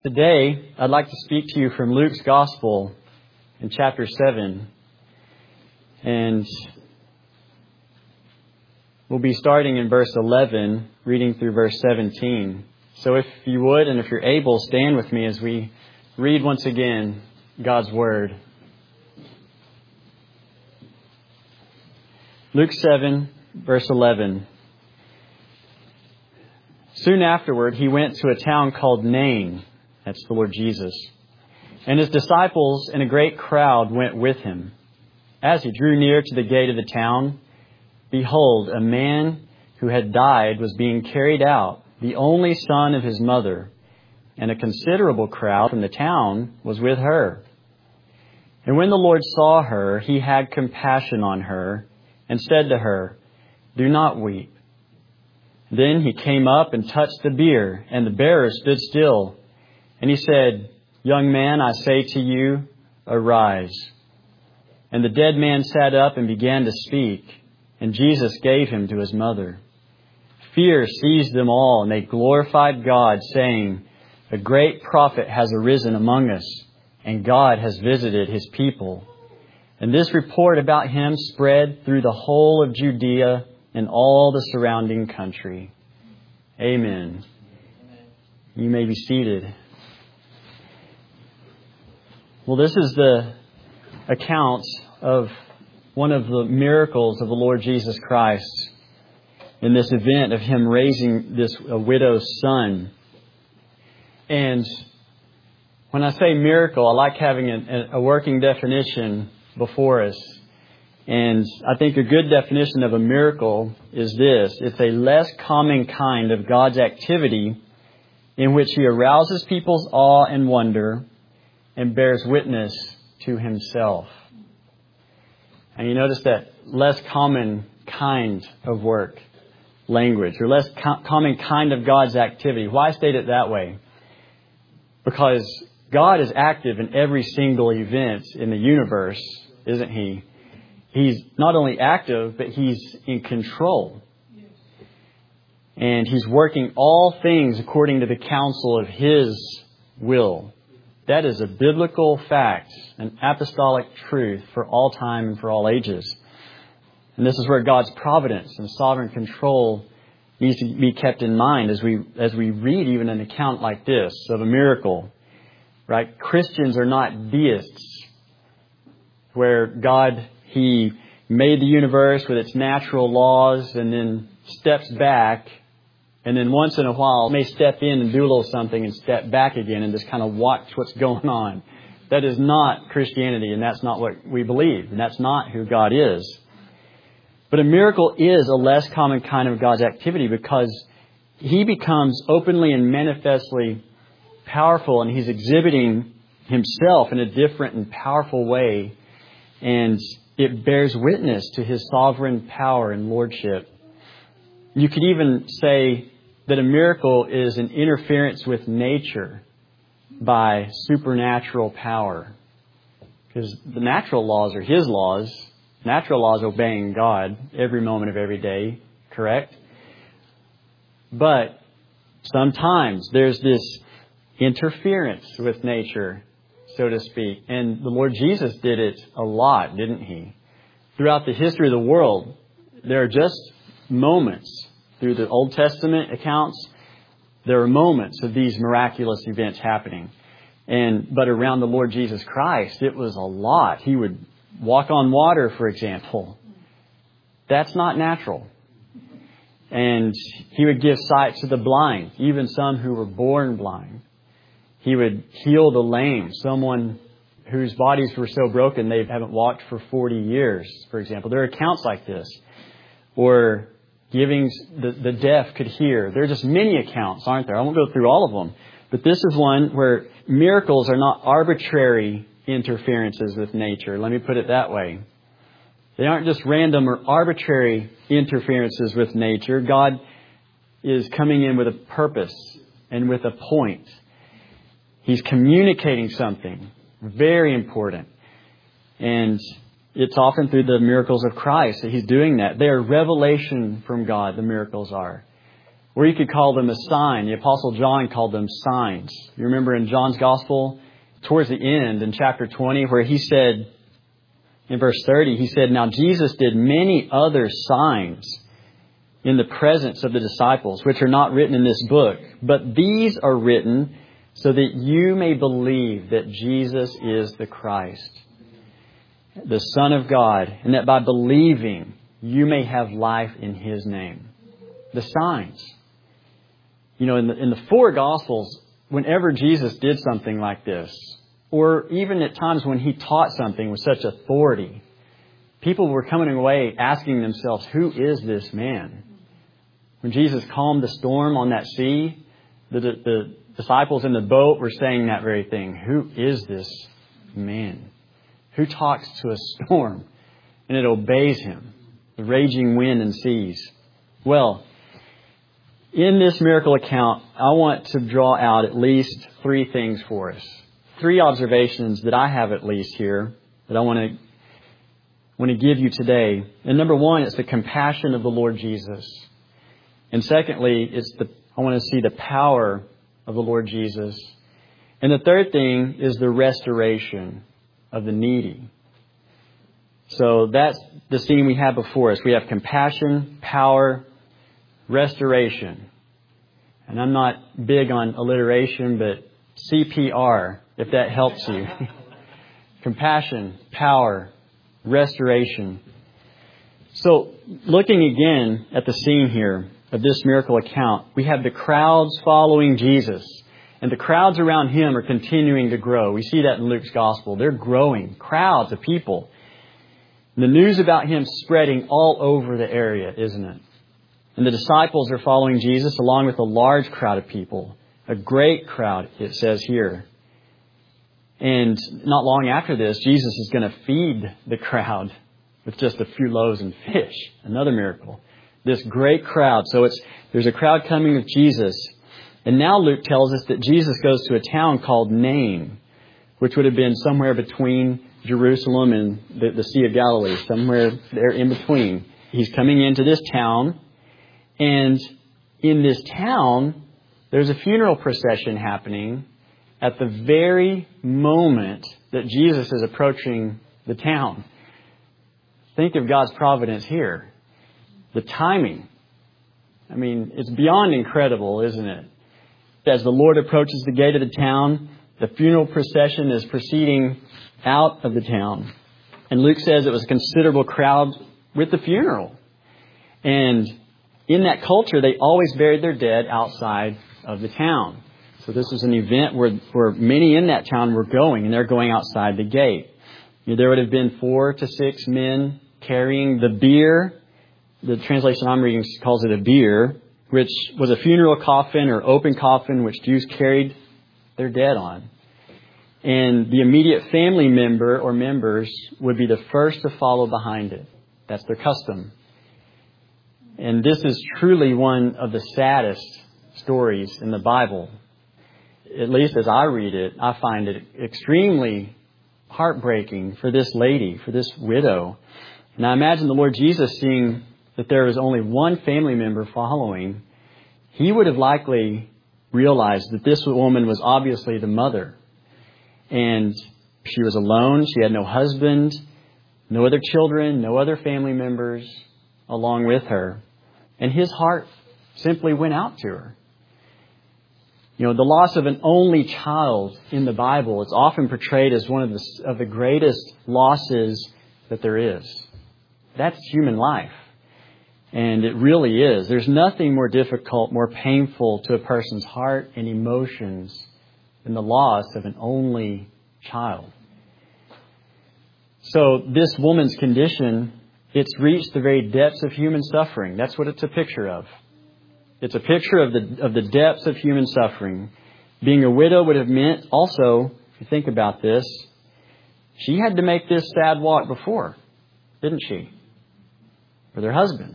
Today, I'd like to speak to you from Luke's Gospel in chapter 7. And we'll be starting in verse 11, reading through verse 17. So if you would, and if you're able, stand with me as we read once again God's Word. Luke 7, verse 11. Soon afterward, he went to a town called Nain. That's the Lord Jesus. And his disciples and a great crowd went with him. As he drew near to the gate of the town, behold, a man who had died was being carried out, the only son of his mother, and a considerable crowd from the town was with her. And when the Lord saw her, he had compassion on her and said to her, "Do not weep." Then he came up and touched the bier, and the bearer stood still. And he said, "Young man, I say to you, arise." And the dead man sat up and began to speak, and Jesus gave him to his mother. Fear seized them all, and they glorified God, saying, "A great prophet has arisen among us, and God has visited his people." And this report about him spread through the whole of Judea and all the surrounding country. Amen. You may be seated. Well, this is the account of one of the miracles of the Lord Jesus Christ in this event of him raising this widow's son. And when I say miracle, I like having a working definition before us. And I think a good definition of a miracle is this: it's a less common kind of God's activity in which He arouses people's awe and wonder and bears witness to Himself. And you notice that less common kind of work, language, or less common kind of God's activity. Why state it that way? Because God is active in every single event in the universe, isn't He? He's not only active, but He's in control. And He's working all things according to the counsel of His will. That is a biblical fact, an apostolic truth for all time and for all ages. And this is where God's providence and sovereign control needs to be kept in mind as we read even an account like this of a miracle. Right? Christians are not deists, where God, He made the universe with its natural laws and then steps back, and then once in a while may step in and do a little something and step back again and just kind of watch what's going on. That is not Christianity, and that's not what we believe, and that's not who God is. But a miracle is a less common kind of God's activity because He becomes openly and manifestly powerful, and He's exhibiting Himself in a different and powerful way, and it bears witness to His sovereign power and lordship. You could even say that a miracle is an interference with nature by supernatural power. Because the natural laws are His laws. Natural laws obeying God every moment of every day, correct? But sometimes there's this interference with nature, so to speak. And the Lord Jesus did it a lot, didn't He? Throughout the history of the world, there are just moments. Through the Old Testament accounts, there are moments of these miraculous events happening. But around the Lord Jesus Christ, it was a lot. He would walk on water, for example. That's not natural. And He would give sight to the blind, even some who were born blind. He would heal the lame, someone whose bodies were so broken they haven't walked for 40 years, for example. There are accounts like this. Or giving the deaf could hear. There are just many accounts, aren't there? I won't go through all of them. But this is one where miracles are not arbitrary interferences with nature. Let me put it that way. They aren't just random or arbitrary interferences with nature. God is coming in with a purpose and with a point. He's communicating something very important. And it's often through the miracles of Christ that He's doing that. They are revelation from God, the miracles are. Or you could call them a sign. The Apostle John called them signs. You remember in John's Gospel, towards the end in chapter 20, where he said, in verse 30, he said, "Now Jesus did many other signs in the presence of the disciples, which are not written in this book. But these are written so that you may believe that Jesus is the Christ, the Son of God, and that by believing you may have life in His name." The signs. You know, in the four Gospels, whenever Jesus did something like this, or even at times when He taught something with such authority, people were coming away asking themselves, who is this man? When Jesus calmed the storm on that sea, the disciples in the boat were saying that very thing. Who is this man who talks to a storm and it obeys Him, the raging wind and seas? Well, in this miracle account, I want to draw out at least three things for us. Three observations that I have at least here that I want to give you today. And number one, it's the compassion of the Lord Jesus. And secondly, I want to see the power of the Lord Jesus. And the third thing is the restoration of the needy. So that's the scene we have before us. We have compassion, power, restoration. And I'm not big on alliteration, but CPR, if that helps you. Compassion, power, restoration. So looking again at the scene here of this miracle account, we have the crowds following Jesus. And the crowds around Him are continuing to grow. We see that in Luke's Gospel. They're growing. Crowds of people. And the news about Him spreading all over the area, isn't it? And the disciples are following Jesus along with a large crowd of people. A great crowd, it says here. And not long after this, Jesus is going to feed the crowd with just a few loaves and fish. Another miracle. This great crowd. So there's a crowd coming with Jesus. And now Luke tells us that Jesus goes to a town called Nain, which would have been somewhere between Jerusalem and the Sea of Galilee, somewhere there in between. He's coming into this town. And in this town, there's a funeral procession happening at the very moment that Jesus is approaching the town. Think of God's providence here. The timing. I mean, it's beyond incredible, isn't it? As the Lord approaches the gate of the town, the funeral procession is proceeding out of the town. And Luke says it was a considerable crowd with the funeral. And in that culture, they always buried their dead outside of the town. So this was an event where many in that town were going, and they're going outside the gate. You know, there would have been 4 to 6 men carrying the bier. The translation I'm reading calls it a bier, which was a funeral coffin or open coffin which Jews carried their dead on. And the immediate family member or members would be the first to follow behind it. That's their custom. And this is truly one of the saddest stories in the Bible. At least as I read it, I find it extremely heartbreaking for this lady, for this widow. And I imagine the Lord Jesus, seeing that there was only one family member following, He would have likely realized that this woman was obviously the mother. And she was alone. She had no husband, no other children, no other family members along with her. And His heart simply went out to her. You know, the loss of an only child in the Bible is often portrayed as one of the greatest losses that there is. That's human life. And it really is. There's nothing more difficult, more painful to a person's heart and emotions than the loss of an only child. So this woman's condition, it's reached the very depths of human suffering. That's what it's a picture of. It's a picture of the depths of human suffering. Being a widow would have meant also, if you think about this, she had to make this sad walk before, didn't she? With her husband.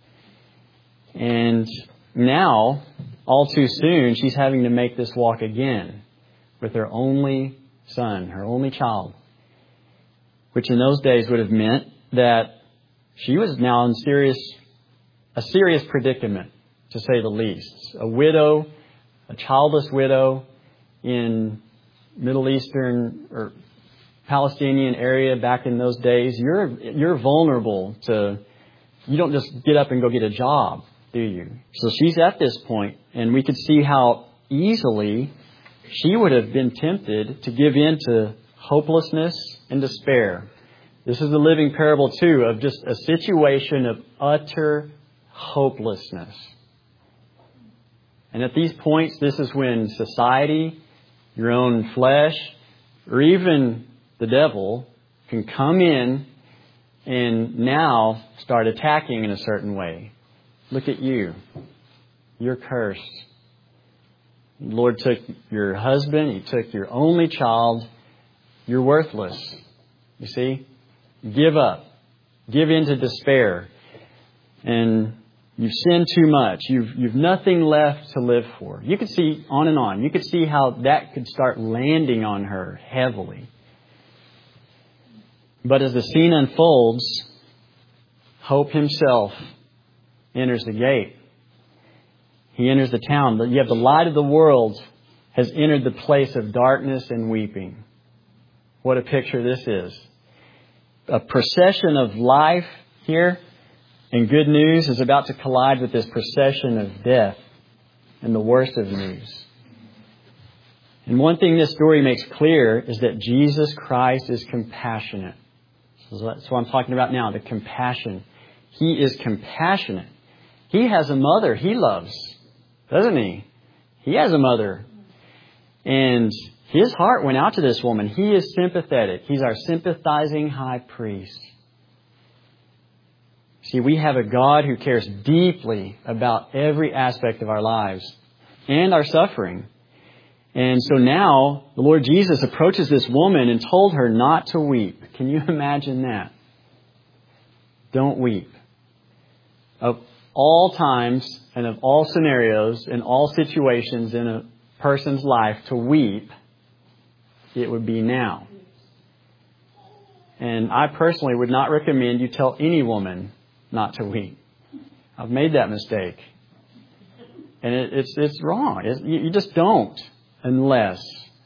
And now, all too soon, she's having to make this walk again with her only son, her only child. Which in those days would have meant that she was now in a serious predicament. to say the least. A widow, a childless widow in Middle Eastern or Palestinian area back in those days, you're vulnerable to, you don't just get up and go get a job, do you? So she's at this point, and we could see how easily she would have been tempted to give in to hopelessness and despair. This is the living parable, too, of just a situation of utter hopelessness. And at these points, this is when society, your own flesh, or even the devil can come in and now start attacking in a certain way. Look at you. You're cursed. The Lord took your husband. He took your only child. You're worthless. You see? Give up. Give in to despair. And you've sinned too much. You've nothing left to live for. You could see on and on. You could see how that could start landing on her heavily. But as the scene unfolds, Hope himself enters the gate. He enters the town. You have the light of the world has entered the place of darkness and weeping. What a picture this is. A procession of life here and good news is about to collide with this procession of death and the worst of news. And one thing this story makes clear is that Jesus Christ is compassionate. So that's what I'm talking about now, the compassion. He is compassionate. He has a mother he loves, doesn't he? He has a mother. And his heart went out to this woman. He is sympathetic. He's our sympathizing high priest. See, we have a God who cares deeply about every aspect of our lives and our suffering. And so now the Lord Jesus approaches this woman and told her not to weep. Can you imagine that? Don't weep. Of all times and of all scenarios and all situations in a person's life to weep, it would be now. And I personally would not recommend you tell any woman not to weep. I've made that mistake. And it's wrong. You just don't unless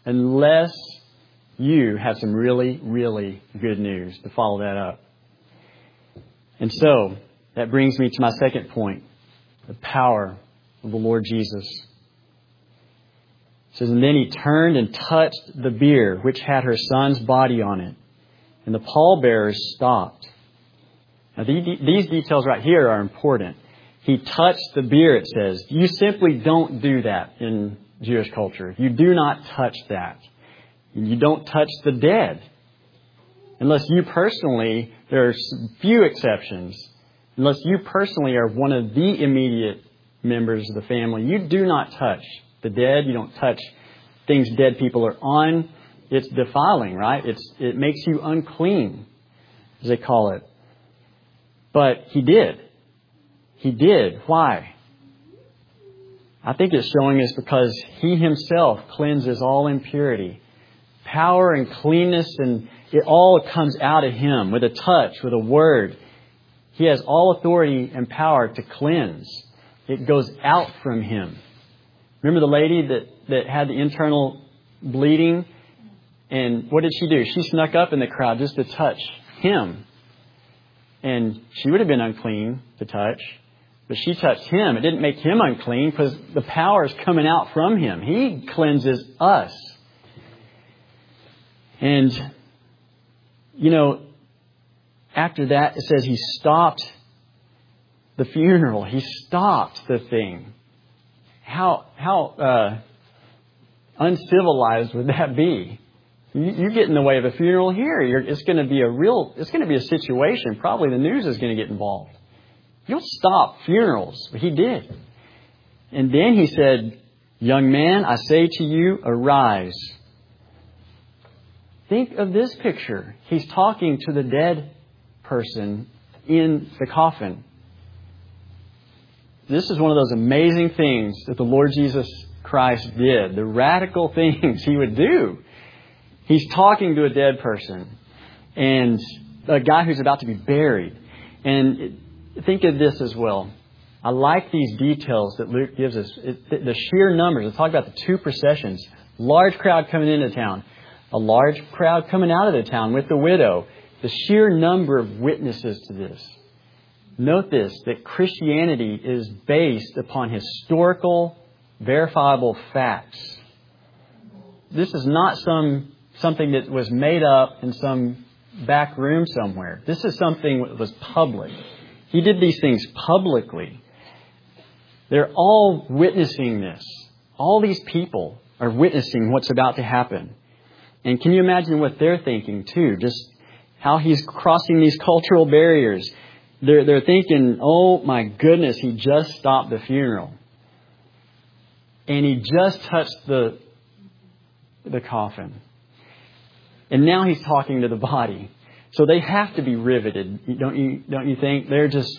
you have some really, really good news to follow that up. And so that brings me to my second point, the power of the Lord Jesus. It says, and then he turned and touched the bier which had her son's body on it. And the pallbearers stopped. Now these details right here are important. He touched the bier, it says. You simply don't do that in Jewish culture. You do not touch that. You don't touch the dead. Unless you personally, there are few exceptions. Unless you personally are one of the immediate members of the family, you do not touch the dead. You don't touch things dead people are on. It's defiling, right? It makes you unclean, as they call it. But he did. He did. Why? I think it's showing us because he himself cleanses all impurity. Power and cleanness, and it all comes out of him with a touch, with a word. He has all authority and power to cleanse. It goes out from him. Remember the lady that had the internal bleeding? And what did she do? She snuck up in the crowd just to touch him. And she would have been unclean to touch. But she touched him. It didn't make him unclean because the power is coming out from him. He cleanses us. And, after that, it says he stopped the funeral. He stopped the thing. How uncivilized would that be? You get in the way of a funeral here. It's going to be a situation. Probably the news is going to get involved. You don't stop funerals. But he did. And then he said, young man, I say to you, arise. Think of this picture. He's talking to the dead person in the coffin. This is one of those amazing things that the Lord Jesus Christ did. The radical things he would do. He's talking to a dead person and a guy who's about to be buried. And think of this as well. I like these details that Luke gives us. The sheer numbers. Let's talk about the two processions. Large crowd coming into town. A large crowd coming out of the town with the widow. The sheer number of witnesses to this. Note this, that Christianity is based upon historical, verifiable facts. This is not something that was made up in some back room somewhere. This is something that was public. He did these things publicly. They're all witnessing this. All these people are witnessing what's about to happen. And can you imagine what they're thinking too? Just how he's crossing these cultural barriers. They're thinking, oh my goodness, he just stopped the funeral. And he just touched the coffin. And now he's talking to the body. So they have to be riveted, don't you think? They're just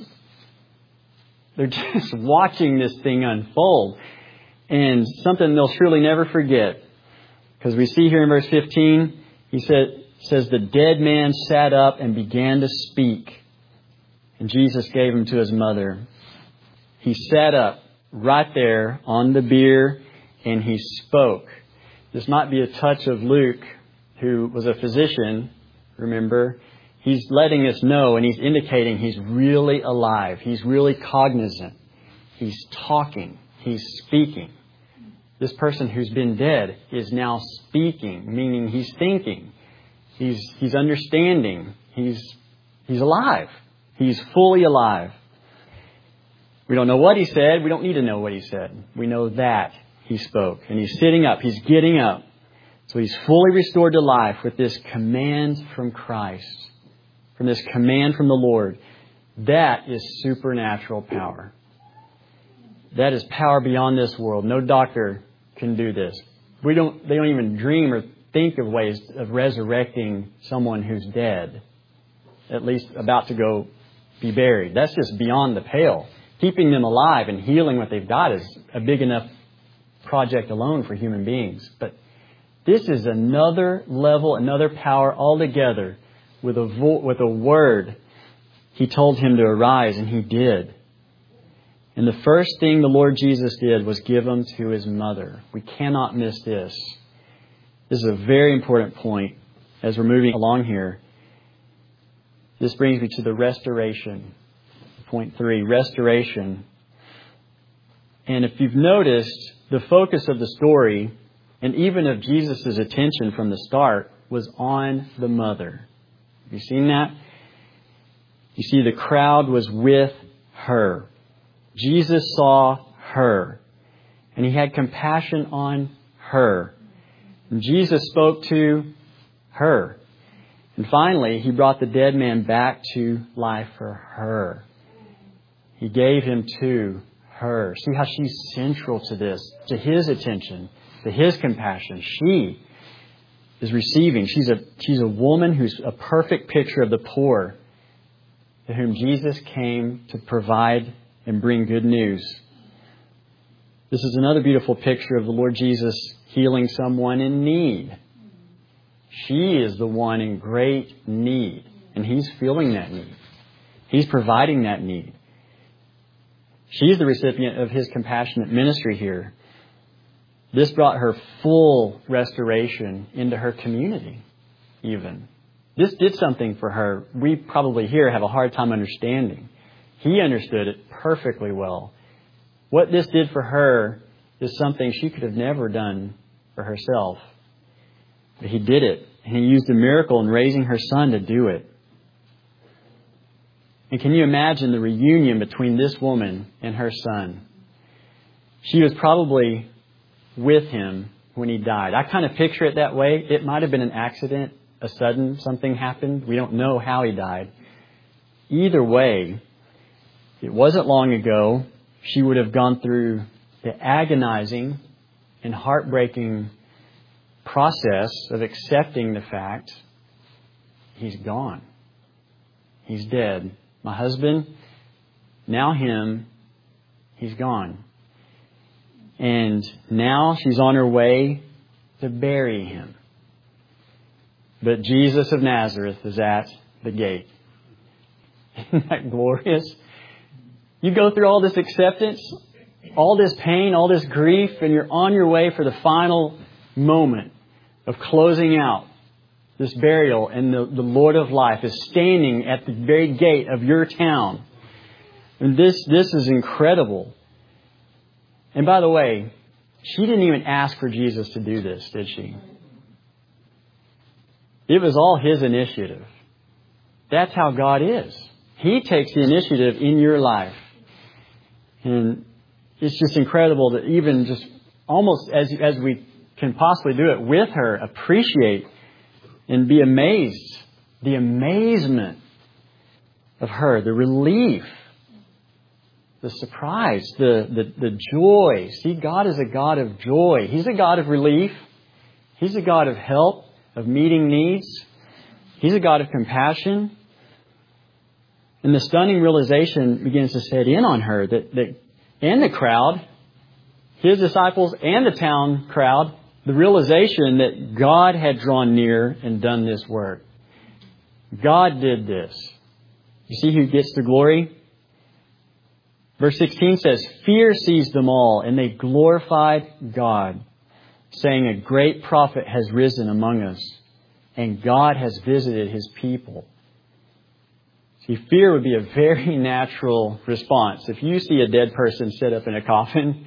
watching this thing unfold. And something they'll surely never forget. Because we see here in verse 15, he says, the dead man sat up and began to speak. And Jesus gave him to his mother. He sat up right there on the bier and he spoke. This might be a touch of Luke, who was a physician, remember. He's letting us know and he's indicating he's really alive. He's really cognizant. He's talking. He's speaking. This person who's been dead is now speaking, meaning he's thinking. He's understanding. He's alive. He's fully alive. We don't know what he said. We don't need to know what he said. We know that he spoke. And he's sitting up. He's getting up. So he's fully restored to life with this command from Christ. From this command from the Lord. That is supernatural power. That is power beyond this world. No doctor can do this. They don't even dream or think of ways of resurrecting someone who's dead. At least about to go be buried. That's just beyond the pale. Keeping them alive and healing what they've got is a big enough project alone for human beings. But this is another level, another power altogether. With a word, he told him to arise, and he did. And the first thing the Lord Jesus did was give him to his mother. We cannot miss this. This is a very important point as we're moving along here. This brings me to the restoration. Point 3, restoration. And if you've noticed, the focus of the story, and even of Jesus' attention from the start, was on the mother. Have you seen that? You see, the crowd was with her. Jesus saw her. And he had compassion on her. And Jesus spoke to her. And finally, he brought the dead man back to life for her. He gave him to her. See how she's central to this, to his attention, to his compassion. She is receiving. She's a woman who's a perfect picture of the poor, to whom Jesus came to provide and bring good news. This is another beautiful picture of the Lord Jesus healing someone in need. She is the one in great need, and he's feeling that need. He's providing that need. She's the recipient of his compassionate ministry here. This brought her full restoration into her community, even. This did something for her we probably here have a hard time understanding. He understood it perfectly well. What this did for her is something she could have never done for herself. But he did it. And he used a miracle in raising her son to do it. And can you imagine the reunion between this woman and her son? She was probably with him when he died. I kind of picture it that way. It might have been an accident, a sudden something happened. We don't know how he died. Either way, it wasn't long ago. She would have gone through the agonizing and heartbreaking process of accepting the fact he's gone. He's dead. My husband, now him, he's gone. And now she's on her way to bury him. But Jesus of Nazareth is at the gate. Isn't that glorious? You go through all this acceptance, all this pain, all this grief, and you're on your way for the final moment of closing out this burial, and the Lord of life is standing at the very gate of your town. And this is incredible. And by the way, she didn't even ask for Jesus to do this, did she? It was all His initiative. That's how God is. He takes the initiative in your life. And it's just incredible that even just almost as we can possibly do it with her, appreciate and be amazed. The amazement of her, the relief, the surprise, the joy. See, God is a God of joy. He's a God of relief. He's a God of help, of meeting needs. He's a God of compassion. And the stunning realization begins to set in on her that and the crowd, His disciples and the town crowd, the realization that God had drawn near and done this work. God did this. You see who gets the glory? Verse 16 says, fear seized them all, and they glorified God, saying, a great prophet has risen among us, and God has visited His people. See, fear would be a very natural response. If you see a dead person sit up in a coffin,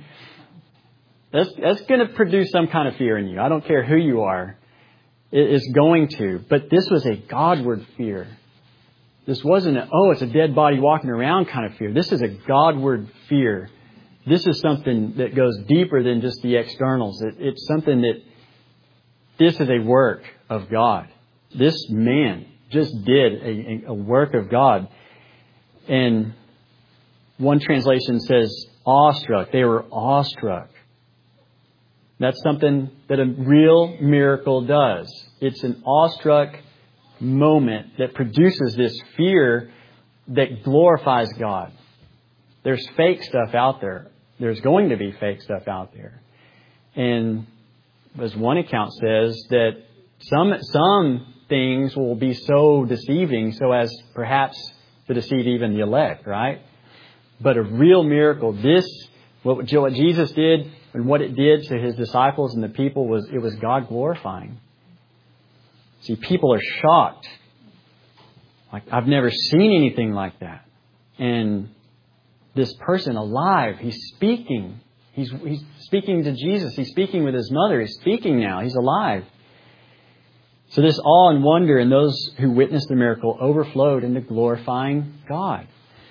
that's going to produce some kind of fear in you. I don't care who you are. It is going to. But this was a Godward fear. This wasn't it's a dead body walking around kind of fear. This is a Godward fear. This is something that goes deeper than just the externals. It's something that this is a work of God. This man just did a work of God. And one translation says awestruck. They were awestruck. That's something that a real miracle does. It's an awestruck moment that produces this fear that glorifies God. There's fake stuff out there. There's going to be fake stuff out there. And as one account says, that some things will be so deceiving so as perhaps to deceive even the elect, right? But a real miracle, what Jesus did and what it did to His disciples and the people was God glorifying. See, people are shocked. Like, I've never seen anything like that. And this person alive, he's speaking. He's speaking to Jesus. He's speaking with His mother. He's speaking now. He's alive. So this awe and wonder in those who witnessed the miracle overflowed into glorifying God.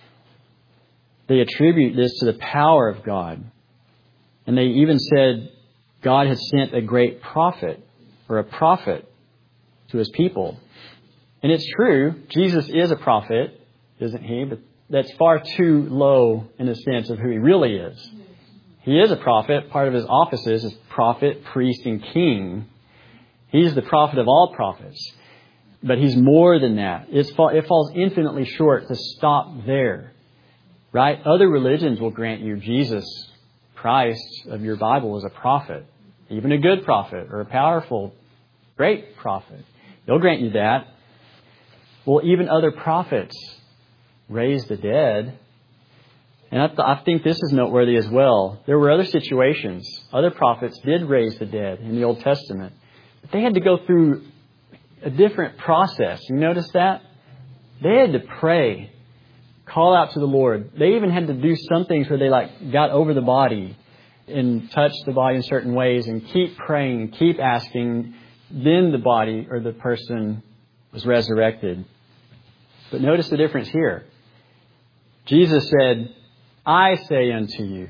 They attribute this to the power of God. And they even said God had sent a great prophet or a prophet to His people. And it's true, Jesus is a prophet, isn't He? But that's far too low in the sense of who He really is. He is a prophet. Part of His offices is prophet, priest, and king. He's the prophet of all prophets. But He's more than that. It falls infinitely short to stop there. Right? Other religions will grant you Jesus Christ of your Bible as a prophet. Even a good prophet or a powerful, great prophet. They'll grant you that. Well, even other prophets raised the dead. And I think this is noteworthy as well. There were other situations. Other prophets did raise the dead in the Old Testament. But they had to go through a different process. You notice that? They had to pray, call out to the Lord. They even had to do some things where they got over the body and touched the body in certain ways and keep praying and keep asking. Then the body or the person was resurrected. But notice the difference here. Jesus said, I say unto you,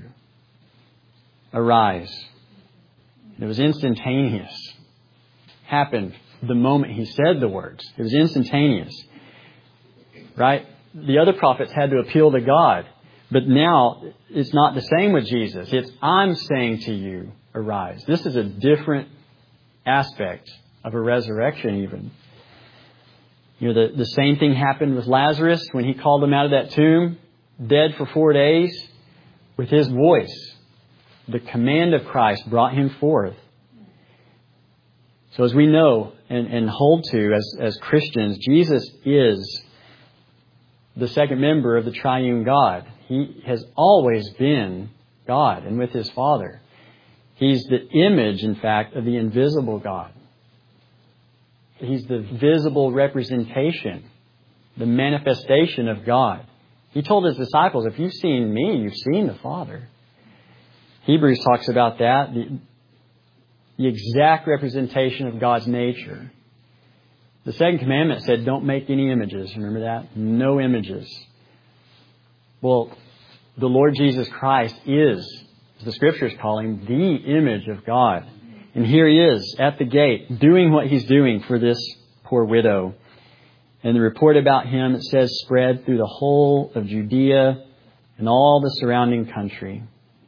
arise. It was instantaneous. Happened the moment He said the words. It was instantaneous. Right? The other prophets had to appeal to God. But now it's not the same with Jesus. It's I'm saying to you, arise. This is a different aspect of a resurrection even. You know, the same thing happened with Lazarus when He called him out of that tomb, dead for 4 days, with His voice. The command of Christ brought him forth. So as we know and hold to as Christians, Jesus is the second member of the triune God. He has always been God and with His Father. He's the image, in fact, of the invisible God. He's the visible representation, the manifestation of God. He told His disciples, if you've seen me, you've seen the Father. Hebrews talks about that, the exact representation of God's nature. The second commandment said, don't make any images. Remember that? No images. Well, the Lord Jesus Christ is, as the Scriptures call Him, the image of God. And here He is at the gate, doing what He's doing for this poor widow. And the report about Him, it says, spread through the whole of Judea and all the surrounding country.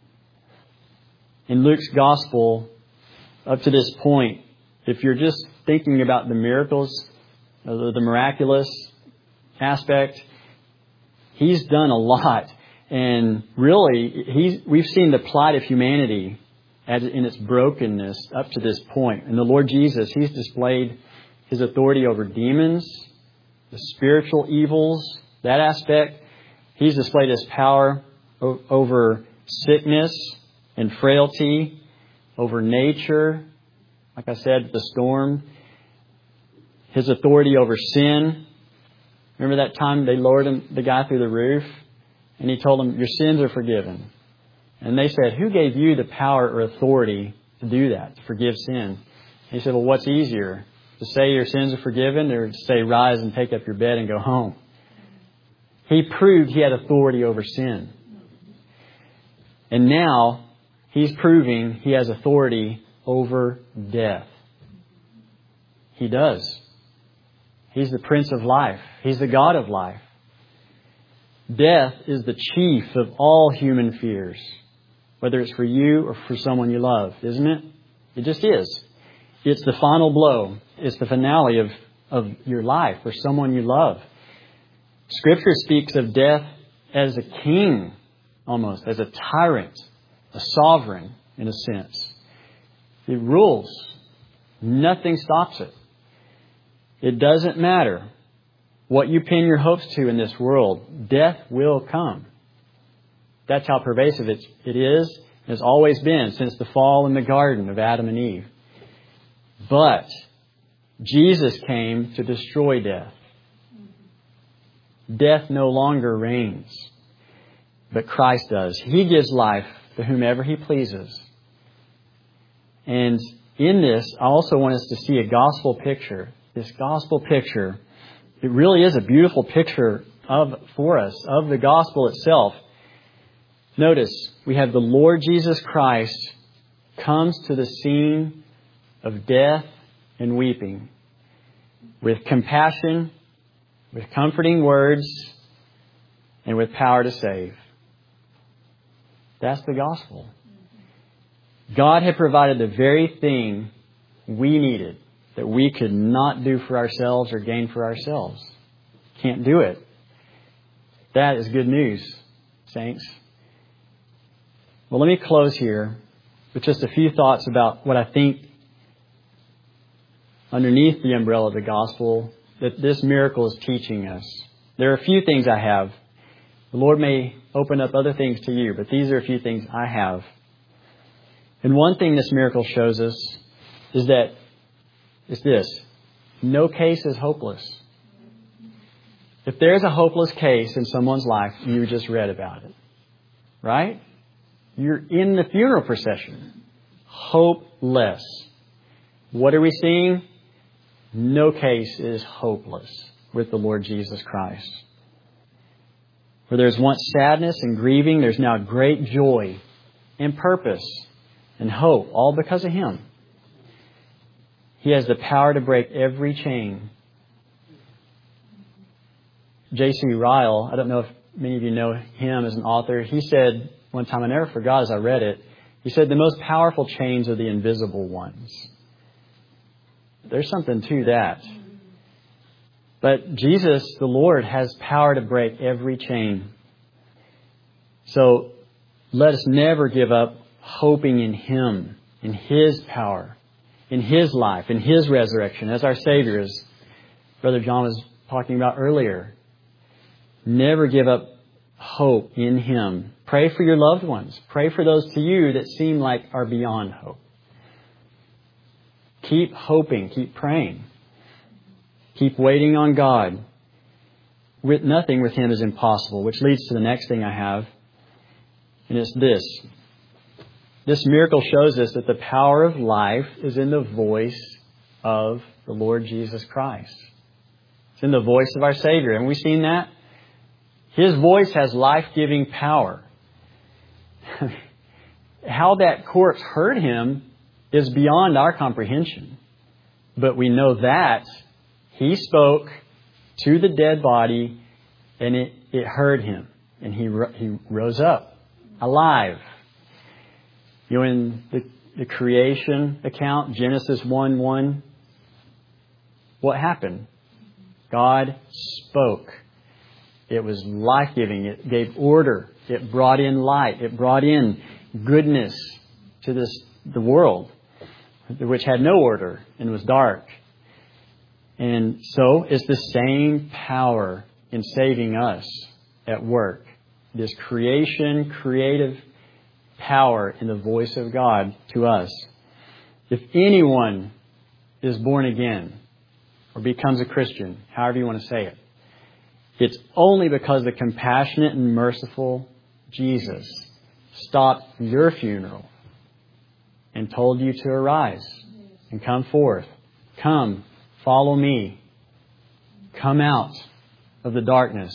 In Luke's Gospel, up to this point, if you're just thinking about the miracles, the miraculous aspect, He's done a lot. And really, we've seen the plight of humanity in its brokenness up to this point. And the Lord Jesus, He's displayed His authority over demons, the spiritual evils, that aspect. He's displayed His power over sickness and frailty, over nature. Like I said, the storm. His authority over sin. Remember that time they lowered the guy through the roof? And He told them, your sins are forgiven. And they said, who gave you the power or authority to do that, to forgive sin? And He said, well, what's easier? To say your sins are forgiven or to say rise and take up your bed and go home? He proved He had authority over sin. And now He's proving He has authority over death. He does. He's the Prince of Life. He's the God of life. Death is the chief of all human fears, whether it's for you or for someone you love, isn't it? It just is. It's the final blow. It's the finale of your life or someone you love. Scripture speaks of death as a king, almost, as a tyrant, a sovereign, in a sense. It rules. Nothing stops it. It doesn't matter what you pin your hopes to in this world. Death will come. That's how pervasive it is. It has always been since the fall in the garden of Adam and Eve. But Jesus came to destroy death. Death no longer reigns, but Christ does. He gives life to whomever He pleases. And in this, I also want us to see a gospel picture. This gospel picture, it really is a beautiful picture for us of the gospel itself. Notice, we have the Lord Jesus Christ comes to the scene of death and weeping with compassion, with comforting words, and with power to save. That's the gospel. God had provided the very thing we needed that we could not do for ourselves or gain for ourselves. Can't do it. That is good news, saints. Well, let me close here with just a few thoughts about what I think underneath the umbrella of the gospel that this miracle is teaching us. There are a few things I have. The Lord may open up other things to you, but these are a few things I have. And one thing this miracle shows us is that it's this: no case is hopeless. If there's a hopeless case in someone's life, you just read about it. Right? You're in the funeral procession. Hopeless. What are we seeing? No case is hopeless with the Lord Jesus Christ. Where there's once sadness and grieving, there's now great joy and purpose and hope, all because of Him. He has the power to break every chain. J.C. Ryle, I don't know if many of you know him as an author, he said one time, I never forgot as I read it, he said the most powerful chains are the invisible ones. There's something to that. But Jesus, the Lord, has power to break every chain. So let us never give up hoping in Him, in His power, in His life, in His resurrection as our Savior, as Brother John was talking about earlier. Never give up hope in Him. Pray for your loved ones. Pray for those to you that seem like are beyond hope. Keep hoping. Keep praying. Keep waiting on God. Nothing with Him is impossible, which leads to the next thing I have. And it's this. This miracle shows us that the power of life is in the voice of the Lord Jesus Christ. It's in the voice of our Savior. Haven't we seen that? His voice has life-giving power. How that corpse hurt him is beyond our comprehension. But we know that He spoke to the dead body and it hurt him. And he rose up alive. You know, in the creation account, Genesis 1:1, what happened? God spoke. It was life-giving. It gave order. It brought in light. It brought in goodness to the world, which had no order and was dark. And so it's the same power in saving us at work. This creative power in the voice of God to us. If anyone is born again or becomes a Christian, however you want to say it, it's only because the compassionate and merciful Jesus stopped your funeral and told you to arise and come forth. Come, follow me. Come out of the darkness.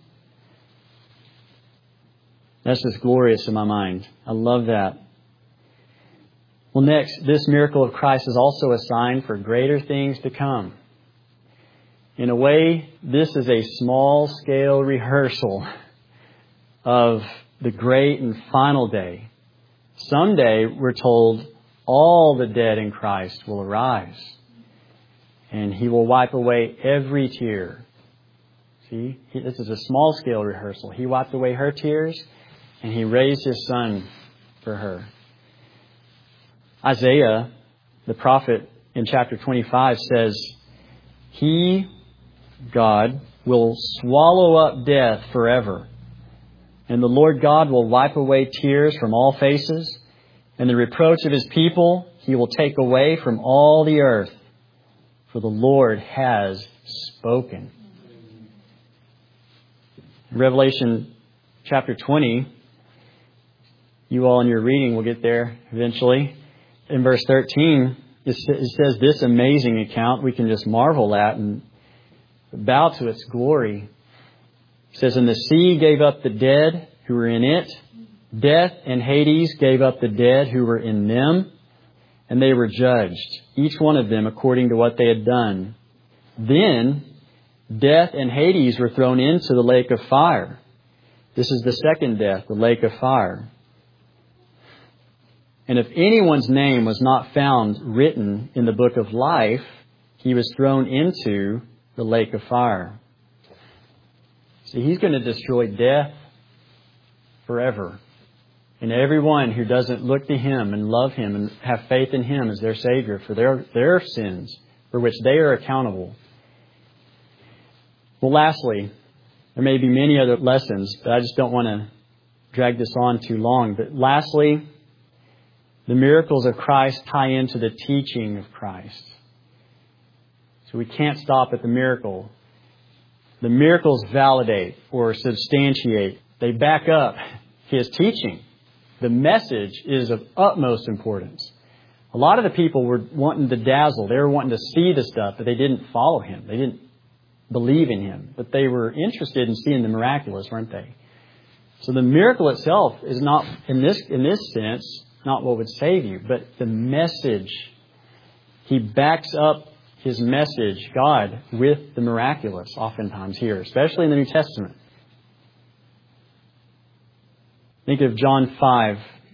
That's just glorious in my mind. I love that. Well, next, this miracle of Christ is also a sign for greater things to come. In a way, this is a small-scale rehearsal of the great and final day. Someday, we're told, all the dead in Christ will arise. And He will wipe away every tear. See, this is a small-scale rehearsal. He wiped away her tears, and He raised His Son for her. Isaiah, the prophet, in chapter 25 says, He, God, will swallow up death forever. And the Lord God will wipe away tears from all faces, and the reproach of His people He will take away from all the earth. For the Lord has spoken. Revelation chapter 20, you all in your reading will get there eventually. In verse 13, it says this amazing account we can just marvel at and bow to its glory. It says, And the sea gave up the dead who were in it. Death and Hades gave up the dead who were in them. And they were judged, each one of them according to what they had done. Then death and Hades were thrown into the lake of fire. This is the second death, the lake of fire. And if anyone's name was not found written in the book of life, he was thrown into the lake of fire. See, He's going to destroy death forever. And everyone who doesn't look to Him and love Him and have faith in Him as their Savior for their sins, for which they are accountable. Well, lastly, there may be many other lessons, but I just don't want to drag this on too long. But lastly, the miracles of Christ tie into the teaching of Christ. So we can't stop at the miracle. The miracles validate or substantiate. They back up His teaching. The message is of utmost importance. A lot of the people were wanting to dazzle. They were wanting to see the stuff, but they didn't follow Him. They didn't believe in Him. But they were interested in seeing the miraculous, weren't they? So the miracle itself is not, in this sense, not what would save you, but the message. He backs up His message, God, with the miraculous, oftentimes here, especially in the New Testament. Think of John 5,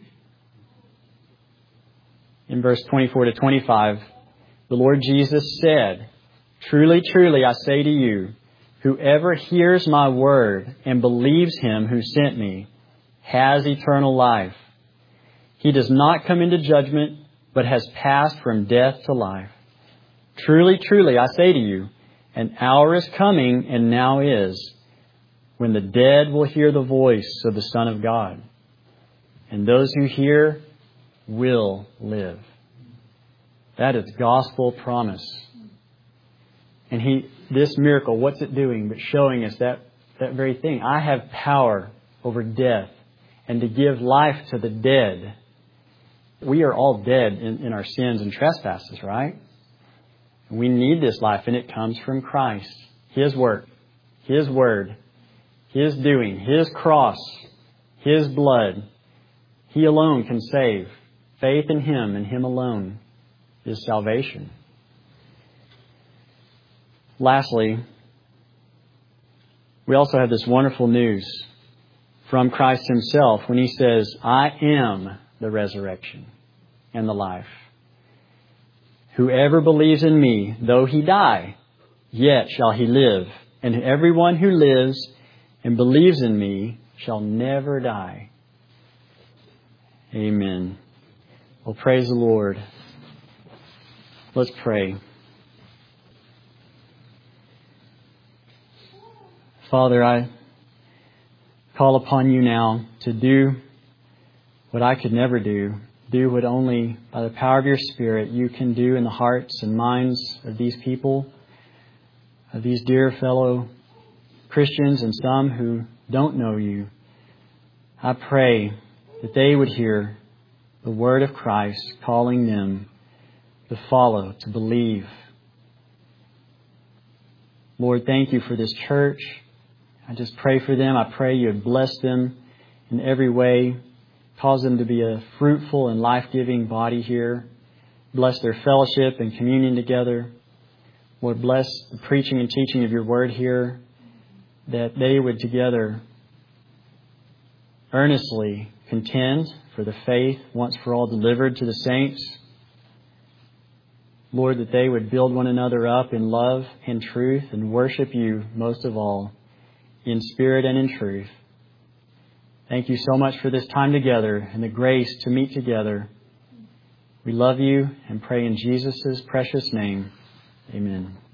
in verse 24 to 25. The Lord Jesus said, Truly, truly, I say to you, whoever hears my word and believes Him who sent me has eternal life. He does not come into judgment, but has passed from death to life. Truly, truly, I say to you, an hour is coming and now is, when the dead will hear the voice of the Son of God. And those who hear will live. That is gospel promise. And this miracle, what's it doing but showing us that very thing? I have power over death and to give life to the dead. We are all dead in our sins and trespasses, right? We need this life, and it comes from Christ. His work, His word, His doing, His cross, His blood. He alone can save. Faith in Him and Him alone is salvation. Lastly, we also have this wonderful news from Christ Himself when He says, I am the resurrection and the life. Whoever believes in Me, though he die, yet shall he live. And everyone who lives and believes in Me shall never die. Amen. Well, praise the Lord. Let's pray. Father, I call upon You now to do what I could never do. Do what only by the power of Your Spirit You can do in the hearts and minds of these people, of these dear fellow Christians and some who don't know You. I pray that they would hear the word of Christ calling them to follow, to believe. Lord, thank You for this church. I just pray for them. I pray You would bless them in every way. Cause them to be a fruitful and life-giving body here. Bless their fellowship and communion together. Lord, bless the preaching and teaching of Your word here, that they would together earnestly contend for the faith once for all delivered to the saints. Lord, that they would build one another up in love and truth and worship You most of all in spirit and in truth. Thank You so much for this time together and the grace to meet together. We love You and pray in Jesus' precious name. Amen.